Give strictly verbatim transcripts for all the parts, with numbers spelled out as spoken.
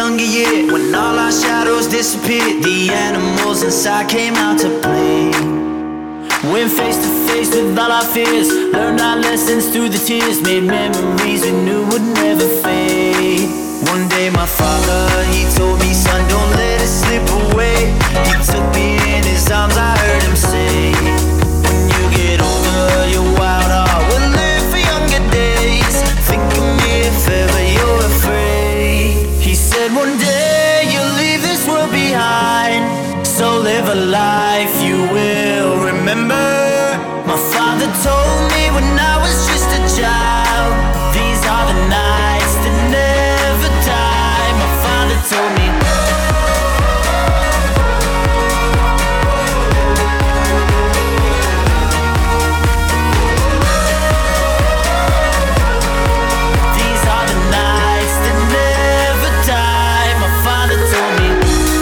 younger year, when all our shadows disappeared, the animals inside came out to play. Went face to face with all our fears, learned our lessons through the tears, made memories we knew would never fade. One day my father, he told me, son, don't let it slip away. He took me in his arms, I heard him say, when you get older, your wild heart will live for younger days. Think of me if ever you're afraid. He said one day you'll leave this world behind, so live a life you will remember. My father told me when I was just a child, these are the nights that never die. My father told me. These are the nights that never die. My father told me.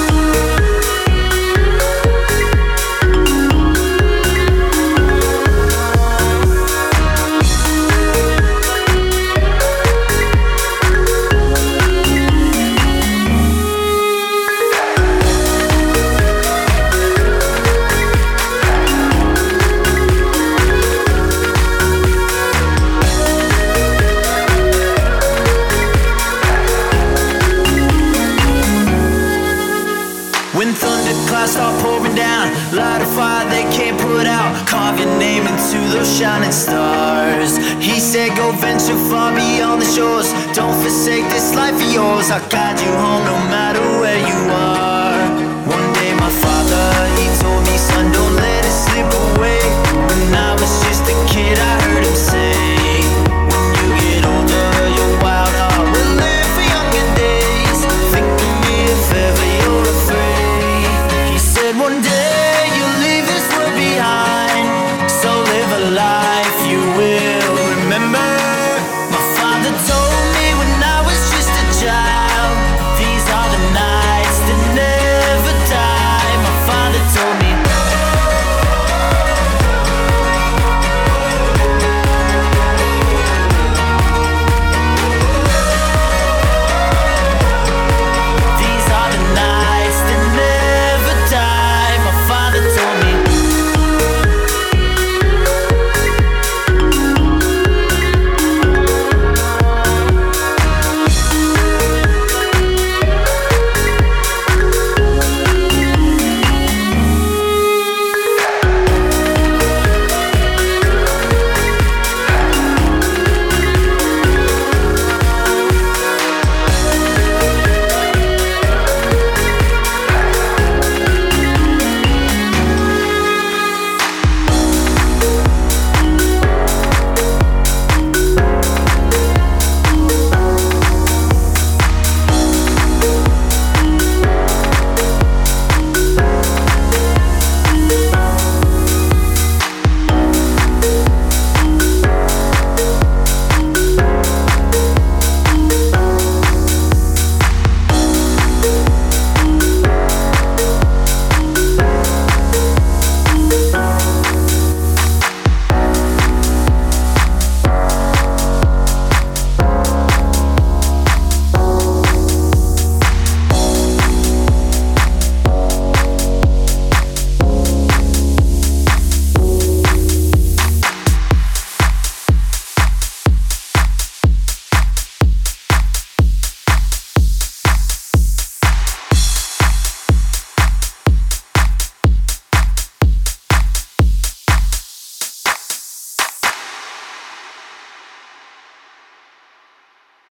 When thunderclouds start pouring down, light a fire they can't put out, carve your name into those shining stars. He said go venture far beyond the shores, don't forsake this life of yours. I'll guide you home no matter where you are.